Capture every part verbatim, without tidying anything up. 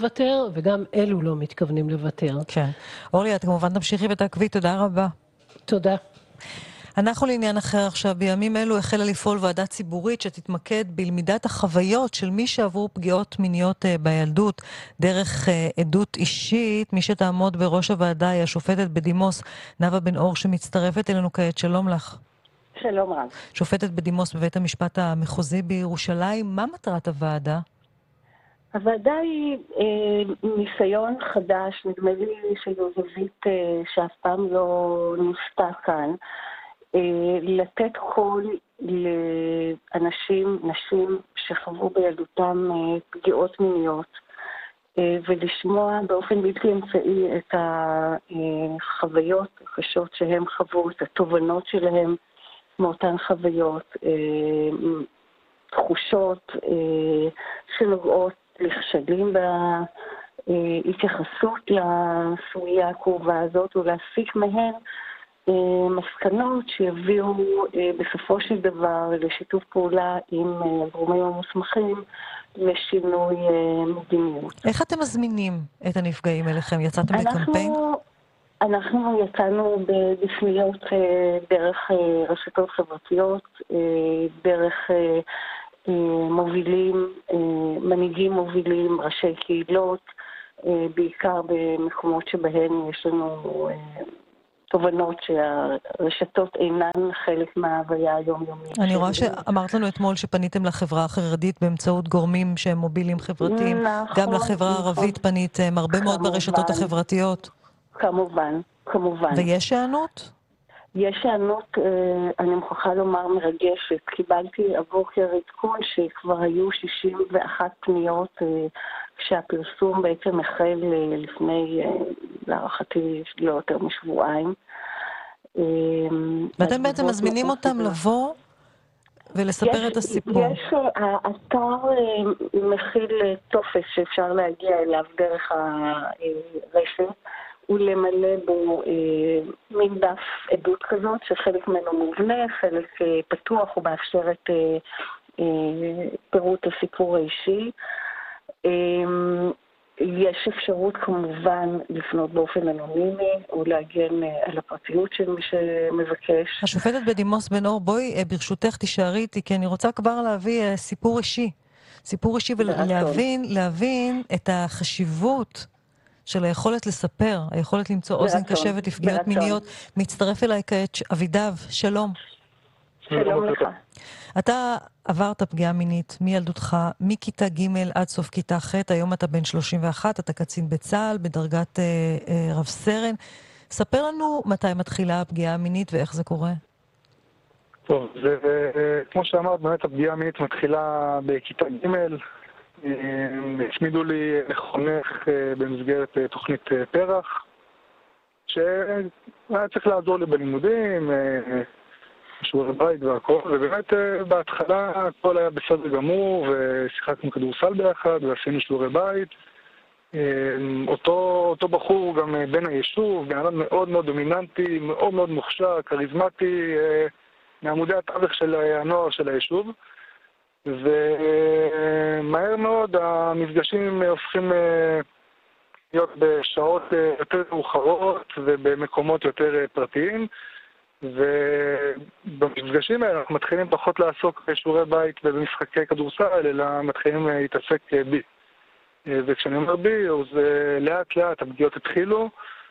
לוותר, וגם אלו לא מתכוונים לוותר. כן. אורלי, את כמובן תמשיכי ותעקבי, תודה רבה. תודה. אנחנו לעניין אחר עכשיו, בימים אלו החלה לפעול ועדה ציבורית שתתמקד בלמידת החוויות של מי שעברו פגיעות מיניות בילדות דרך עדות אישית. מי שתעמוד בראש הוועדה היא השופטת בדימוס נאוה בן אור שמצטרפת אלינו כעת. שלום לך. שלום רב. שופטת בדימוס בבית המשפט המחוזי בירושלים, מה מטרת הוועדה? הוועדה היא אה, ניסיון חדש, נדמה לי שזו זווית אה, שאף פעם לא נוסתה כאן, אה, לתת קול לאנשים, נשים שחוו בילדותם אה, פגיעות מיניות, אה, ולשמוע באופן בלתי אמצעי את החוויות הקשות שהם חוו, את התובנות שלהם מאותן חוויות, אה, תחושות אה, שנוגעות לכשלים בהתייחסות לסוגיה הקרובה הזאת, ולהסיק מהן מסקנות שיביאו בסופו של דבר לשיתוף פעולה עם הגורמים המוסמכים לשינוי מדיניות. איך אתם מזמינים את הנפגעים אליכם? יצאתם לקמפיין? אנחנו יצאנו בפניות דרך רשתות חברתיות, דרך מובילים, מנהיגים מובילים, ראשי קהילות, בעיקר במקומות שבהן יש לנו תובנות שהרשתות אינן חלק מההוויה היומיומית. אני רואה שאמרת לנו אתמול שפניתם לחברה החרדית באמצעות גורמים שהם מובילים חברתיים, גם לחברה הערבית פניתם, הרבה מאוד ברשתות החברתיות. כמובן, כמובן. ויש הענות? יש הענות, אני מוכרחה לומר, מרגשת. קיבלתי הבוקר עדכון שכבר היו שישים ואחת פניות כשהפרסום בעצם החל לפני, להערכתי, לא יותר משבועיים. ואתם בעצם מזמינים אותם לבוא ולספר את הסיפור? יש, האתר מכיל טופס שאפשר להגיע אליו דרך הרשת, ולמלא בו אה, מין דף עדות כזאת, שחלק ממנו מובנה, חלק אה, פתוח ומאפשר את אה, אה, פירוט הסיפור האישי. אה, יש אפשרות כמובן לפנות באופן אנונימי, או להגן אה, על הפרטיות של מי שמבקש. השופטת בדימוס בן אור, בואי אה, ברשותך תישארי איתי, כי אני רוצה כבר להביא אה, סיפור אישי. סיפור אישי ולהבין להבין את החשיבות של היכולת לספר, היכולת למצוא אוזן קשבת לפגיעות מיניות. מצטרף אליי כעת אבידב, שלום. שלום לך. אתה עברת פגיעה מינית מילדותך, מכיתה ג' עד סוף כיתה ח', היום אתה בן שלושים ואחת, אתה קצין בצה"ל, בדרגת אה, אה, רב סרן. ספר לנו מתי מתחילה הפגיעה המינית ואיך זה קורה. טוב, זה, כמו שאמרת, באמת הפגיעה המינית מתחילה בכיתה ג', הצמידו לי לחונך במסגרת תוכנית פרח, שהיה צריך לעזור לי בלימודים, שיעורי בית והכל, ובאמת בהתחלה הכל היה בסדר גמור, ושיחקנו כדורסל ביחד, ועשינו שיעורי בית. אותו, אותו בחור גם בן היישוב, בן אדם מאוד מאוד דומיננטי, מאוד מאוד מוכשר, כריזמטי, מעמודי התווך של הנוער של היישוב. ומהר מאוד המפגשים הופכים להיות בשעות יותר מאוחרות ובמקומות יותר פרטיים, ובמפגשים האלה אנחנו מתחילים פחות לעסוק בשיעורי בית ובמשחקי כדורסל, אלא מתחילים להתעסק בי. וכשאני אומר בי, אז לאט לאט הפגיעות התחילו.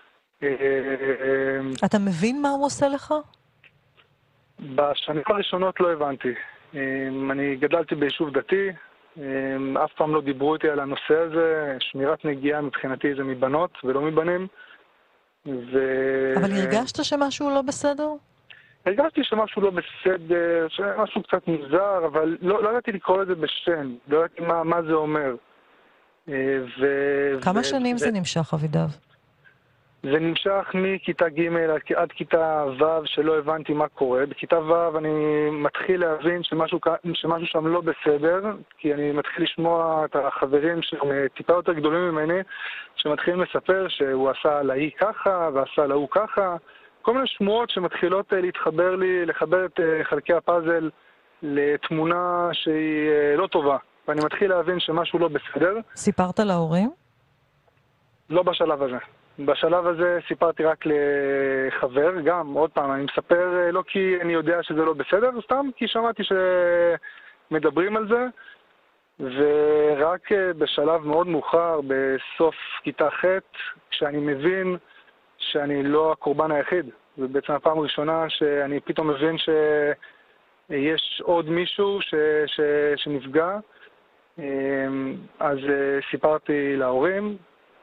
אתה מבין מה הוא עושה לך? בשנים הראשונות לא הבנתי. אני גדלתי ביישוב דתי, אף פעם לא דיברו איתי על הנושא הזה, שמירת נגיעה מבחינתי זה מבנות ולא מבנים. ו... אבל הרגשת שמשהו לא בסדר? הרגשתי שמשהו לא בסדר, שמשהו קצת מוזר, אבל לא, לא ידעתי לקרוא לזה בשם, לא ידעתי מה, מה זה אומר. ו... כמה ו... שנים ו... זה נמשך, אבידב? זה נמשך מכיתה ג' עד כיתה ו' שלא הבנתי מה קורה. בכיתה ו' אני מתחיל להבין שמשהו, שמשהו שם לא בסדר, כי אני מתחיל לשמוע את החברים שהם טיפה יותר גדולים ממני, שמתחילים לספר שהוא עשה להיא ככה ועשה להוא ככה. כל מיני שמועות שמתחילות להתחבר לי, לחבר את חלקי הפאזל לתמונה שהיא לא טובה. ואני מתחיל להבין שמשהו לא בסדר. סיפרת להורים? לא בשלב הזה. בשלב הזה סיפרתי רק לחבר, גם, עוד פעם, אני מספר לא כי אני יודע שזה לא בסדר, סתם כי שמעתי שמדברים על זה, ורק בשלב מאוד מאוחר, בסוף כיתה ח', כשאני מבין שאני לא הקורבן היחיד. זה בעצם הפעם הראשונה שאני פתאום מבין שיש עוד מישהו ש, ש, שנפגע. אז סיפרתי להורים,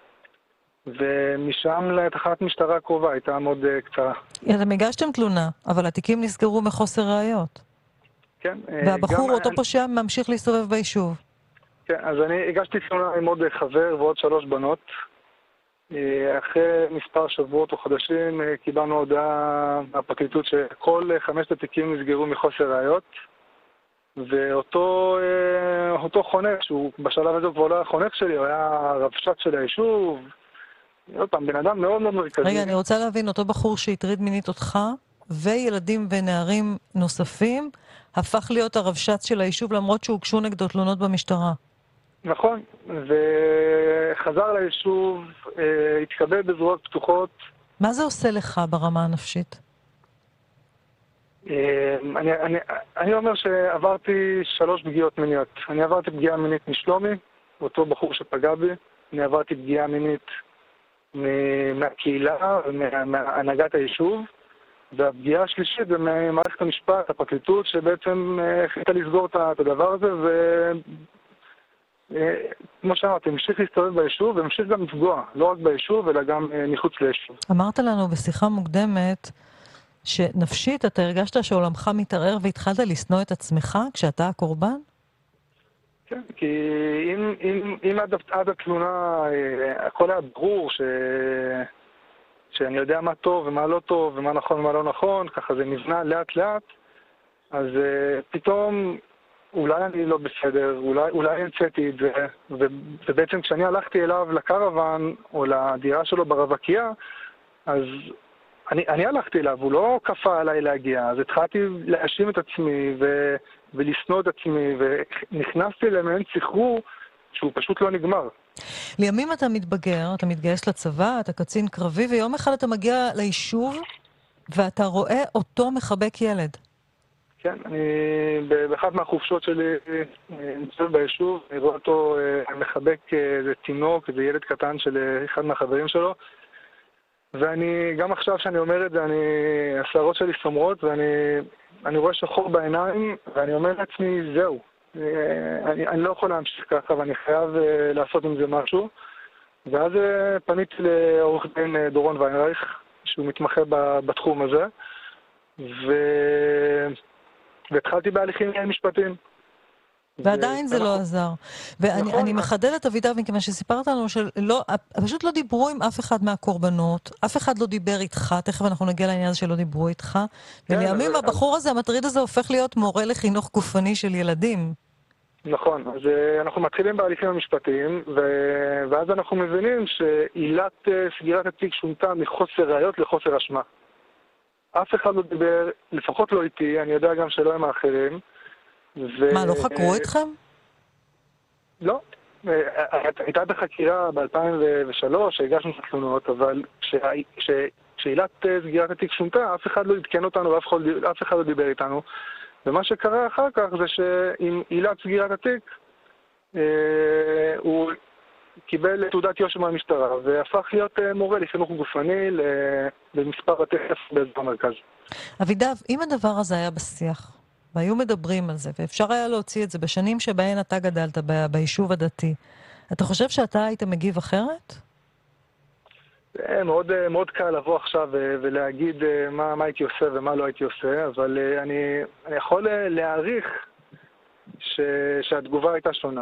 ומשם לתחנת משטרה קרובה, הייתה מאוד קצרה. אתם הגשתם תלונה, אבל התיקים נסגרו מחוסר ראיות. כן. והבחור, גם, אותו פושע, ממשיך להסתובב ביישוב. כן, אז אני הגשתי תלונה עם עוד חבר ועוד שלוש בנות. אחרי מספר שבועות או חודשים קיבלנו הודעה מהפרקליטות שכל חמשת התיקים נסגרו מחוסר ראיות, ואותו אותו חונך, שהוא בשלב הזה כבר לא היה חונך שלי, הוא היה רבש"ץ של היישוב, עוד פעם, בן אדם מאוד מאוד מרכזי. רגע, אני רוצה להבין, אותו בחור שהטריד מינית אותך, וילדים ונערים נוספים, הפך להיות הרבש"ץ של היישוב, למרות שהוגשו נגדו תלונות במשטרה. נכון, וחזר ליישוב, התקבל בזרועות פתוחות. מה זה עושה לך ברמה הנפשית? אני, אני, אני אומר שעברתי שלוש פגיעות מיניות. אני עברתי פגיעה מינית משלומי, אותו בחור שפגע בי. אני עברתי פגיעה מינית מהקהילה ומהנהגת היישוב. והפגיעה השלישית זה ממערכת המשפט, הפרקליטות, שבעצם החליטה לסגור את הדבר הזה, ו... כמו שאמרתי, המשיך להסתובב ביישוב, והמשיך גם לפגוע, לא רק ביישוב, אלא גם מחוץ ליישוב. אמרת לנו בשיחה מוקדמת, שנפשית אתה הרגשת שעולמך מתערער והתחלת לשנוא את עצמך כשאתה הקורבן? כן, כי אם, אם, אם עד, עד התלונה הכל היה ברור ש... שאני יודע מה טוב ומה לא טוב ומה נכון ומה לא נכון, ככה זה נבנה לאט לאט, אז פתאום אולי אני לא בסדר, אולי, אולי המצאתי את זה, ו, ובעצם כשאני הלכתי אליו לקרוון או לדירה שלו ברווקייה, אז אני, אני הלכתי אליו, הוא לא כפה עליי להגיע, אז התחלתי להאשים את עצמי ו, ולשנוא את עצמי, ונכנסתי למעין סחרור שהוא פשוט לא נגמר. לימים אתה מתבגר, אתה מתגייס לצבא, אתה קצין קרבי, ויום אחד אתה מגיע ליישוב, ואתה רואה אותו מחבק ילד. כן, אני באחת מהחופשות שלי נמצא ביישוב, אני רואה אותו מחבק איזה תינוק, איזה ילד קטן של אחד מהחברים שלו, ואני, גם עכשיו שאני אומר את זה, אני, השערות שלי סומרות, ואני אני רואה שחור בעיניים, ואני אומר לעצמי, זהו, אני, אני לא יכול להמשיך ככה, ואני חייב לעשות עם זה משהו. ואז פניתי לעורך דין דורון ויינרייך, שהוא מתמחה בתחום הזה, ו... והתחלתי בהליכים משפטיים. ועדיין זה לא עזר. ואני מחדדת, אביטל, מכיוון שסיפרת לנו שפשוט לא דיברו עם אף אחד מהקורבנות, אף אחד לא דיבר איתך, תכף אנחנו נגיע לעניין הזה שלא דיברו איתך, ולימים הבחור הזה, המטריד הזה, הופך להיות מורה לחינוך גופני של ילדים. נכון, אז אנחנו מתחילים בהליכים המשפטיים, ואז אנחנו מבינים שעילת סגירת התיק שונתה מחוסר ראיות לחוסר אשמה. אף אחד לא דיבר, לפחות לא איתי, אני יודע גם שלא הם האחרים. ו... מה, לא חקרו אתכם? לא. הייתה בחקירה ב-אלפיים ושלוש, שהגשנו תלונות, אבל כשעילת סגירת התיק שונתה, אף אחד לא עדכן אותנו ואף אחד לא דיבר איתנו. ומה שקרה אחר כך זה שעם עילת סגירת התיק, הוא קיבל תעודת יושר מהמשטרה, והפך להיות מורה לחינוך גופני במספר בתי ספר באזור המרכז. אבידב, אם הדבר הזה היה בשיח, והיו מדברים על זה, ואפשר היה להוציא את זה בשנים שבהן אתה גדלת ביישוב הדתי, אתה חושב שאתה היית מגיב אחרת? מאוד, מאוד קל לבוא עכשיו ולהגיד מה, מה הייתי עושה ומה לא הייתי עושה, אבל אני, אני יכול להעריך ש, שהתגובה הייתה שונה.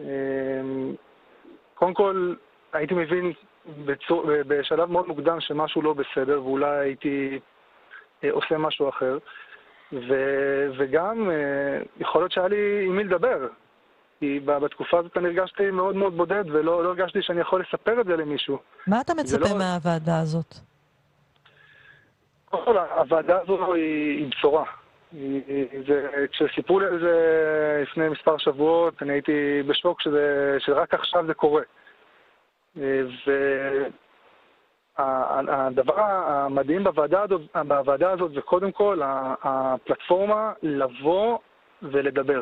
קודם כל, הייתי מבין בצור, בשלב מאוד מוקדם שמשהו לא בסדר, ואולי הייתי עושה משהו אחר. ו, וגם יכול להיות שהיה לי עם מי לדבר. כי בתקופה הזאת אני הרגשתי מאוד מאוד בודד, ולא לא הרגשתי שאני יכול לספר את זה למישהו. מה אתה מצפה לא... מהוועדה הזאת? כל הוועדה הזו היא, היא בשורה. היא, זה, כשסיפרו לי על זה לפני מספר שבועות, אני הייתי בשוק שזה, שרק עכשיו זה קורה. והדבר המדהים בוועדה הזאת, בוועדה הזאת זה קודם כל הפלטפורמה לבוא ולדבר.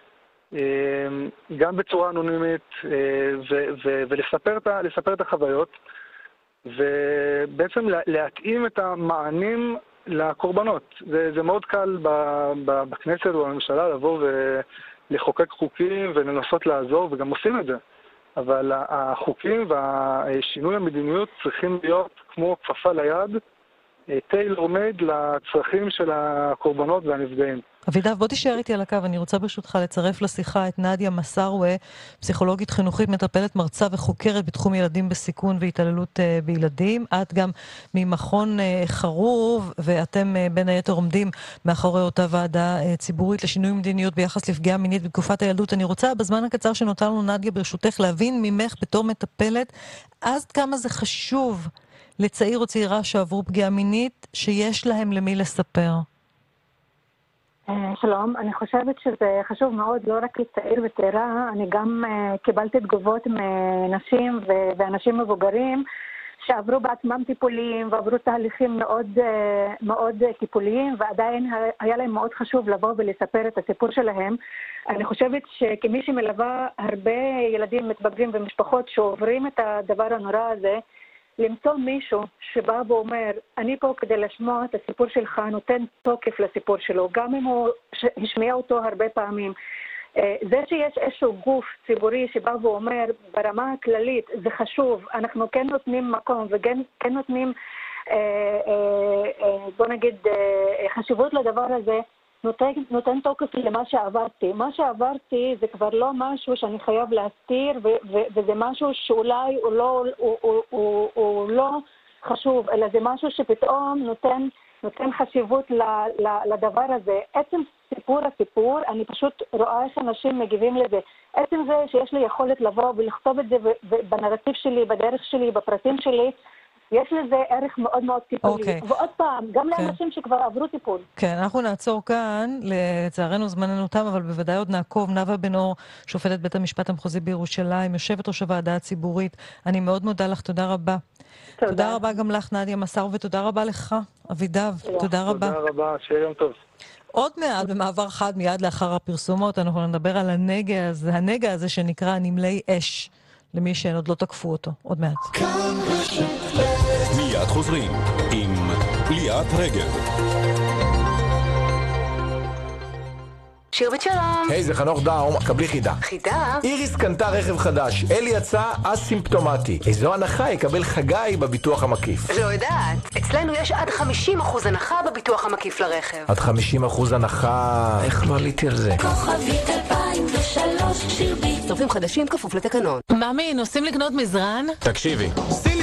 גם בצורה אנונימית ולספר את החוויות, ובעצם להתאים את המענים לקורבנות. זה, זה מאוד קל בכנסת או בממשלה לבוא ולחוקק חוקים ולנסות לעזור, וגם עושים את זה. אבל החוקים והשינוי המדיניות צריכים להיות כמו כפפה ליד, טיילור מייד לצרכים של הקורבנות והנפגעים. אבידב, בוא תישאר איתי על הקו, אני רוצה ברשותך לצרף לשיחה את נדיה מסרוה, פסיכולוגית חינוכית, מטפלת, מרצה וחוקרת בתחום ילדים בסיכון והתעללות בילדים. את גם ממכון חרוב, ואתם בין היתר עומדים מאחורי אותה ועדה ציבורית לשינוי מדיניות ביחס לפגיעה מינית בתקופת הילדות. אני רוצה בזמן הקצר שנותר לנו, נדיה, ברשותך, להבין ממך בתור מטפלת, אז כמה זה חשוב לצעיר או צעירה שעברו פגיעה מינית, שיש להם למי לספר. שלום, אני חושבת שזה חשוב מאוד, לא רק לצעיר וצעירה, אני גם uh, קיבלתי תגובות מנשים ו- ואנשים מבוגרים שעברו בעצמם טיפולים ועברו תהליכים מאוד, uh, מאוד טיפוליים, ועדיין היה להם מאוד חשוב לבוא ולספר את הסיפור שלהם. אני חושבת שכמי שמלווה הרבה ילדים מתבגרים ומשפחות שעוברים את הדבר הנורא הזה, למצוא מישהו שבא ואומר, אני פה כדי לשמוע את הסיפור שלך, נותן תוקף לסיפור שלו, גם אם הוא השמיע אותו הרבה פעמים. זה שיש איזשהו גוף ציבורי שבא ואומר, ברמה הכללית, זה חשוב, אנחנו כן נותנים מקום וכן כן נותנים, בוא נגיד, חשיבות לדבר הזה, נותן, נותן תוקף למה שעברתי. מה שעברתי זה כבר לא משהו שאני חייב להסתיר, ו- ו- וזה משהו שאולי הוא לא, הוא, הוא, הוא, הוא לא חשוב, אלא זה משהו שפתאום נותן, נותן חשיבות ל- ל- לדבר הזה. עצם סיפור הסיפור, אני פשוט רואה איך אנשים מגיבים לזה. עצם זה שיש לי יכולת לבוא ולכתוב את זה בנרטיב שלי, בדרך שלי, בפרטים שלי, יש לזה ערך מאוד מאוד טיפולי. Okay. ועוד פעם, גם okay. לאנשים שכבר עברו טיפול. כן, okay, אנחנו נעצור כאן, לצערנו זמננו תם, אבל בוודאי עוד נעקוב. נאוה בן אור, שופטת בית המשפט המחוזי בירושלים, יושבת ראש הוועדה הציבורית. אני מאוד מודה לך, תודה רבה. תודה, תודה רבה גם לך, נדיה מסרוה, ותודה רבה לך, אבידב. תודה, תודה רבה. תודה רבה, שיהיה יום טוב. עוד מעט, במעבר חד, מיד לאחר הפרסומות, אנחנו נדבר על הנגע הזה, הנגע הזה שנקרא נמלי אש, למי שהן עוד לא תקפו אותו. עוד מעט. מיד חוזרים עם ליאת רגב. שיר ושלום. היי, זה חנוך דאום, קבלי חידה. חידה? איריס קנתה רכב חדש, אלי יצא אסימפטומטי. איזו הנחה יקבל חגי בביטוח המקיף? לא יודעת. אצלנו יש עד חמישים אחוז הנחה בביטוח המקיף לרכב. עד חמישים אחוז הנחה? איך לא עליתי על זה? כוכבית אלפיים ושלוש שיר בי. צורפים חדשים כפוף לתקנון. ממי, נוסעים לקנות מזרן? תקשיבי.